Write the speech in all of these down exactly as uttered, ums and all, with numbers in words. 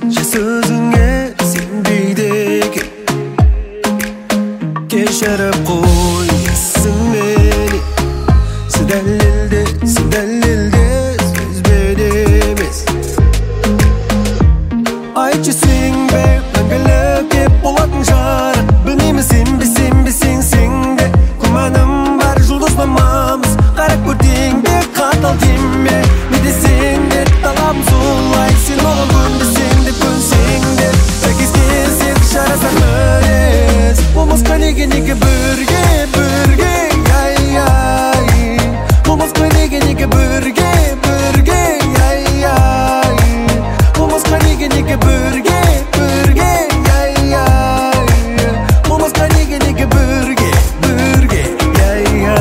же сөзіңе сенбейді екен. Кешіріп қойсын мені, сен дәлелде, сен дәлелде, сөзбен емес. Айтшы сен бе, мәңгілік деп болатын жарық. Білмеймін сен бе, сен бе, сенсең де. Күмәнім бар, жұлдызнамамыз. Қарап көрсең бе, қатал деме. Не десең де, талабым солай. Сен оған көнбесең де, көнсең де. Сәйкес келсек жарасар мінез. Болмасқа неге, неге бірге, бірге, ай, ай. Болмасқа неге, неге бірге, бірге, ай, ай. Болмасқа неге, неге бірге, бірге, ай, ай. Болмасқа неге, неге бірге, бірге, ай, ай.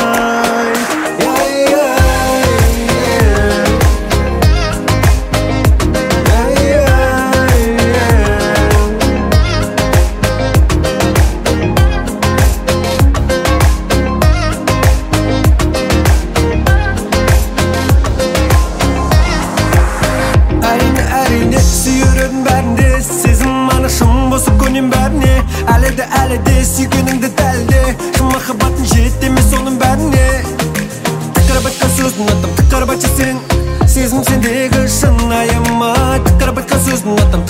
Сезім анашым босып көнем бәріне. Әлі де әлі де сүйгеніңді дәлде. Шын махаббатын жетемес оның бәріне. Тықырып айтқан сөздің атам, тықырып айтшы сен. Сезім сендегі шын аяма. Тықырып айтқан сөздің атам,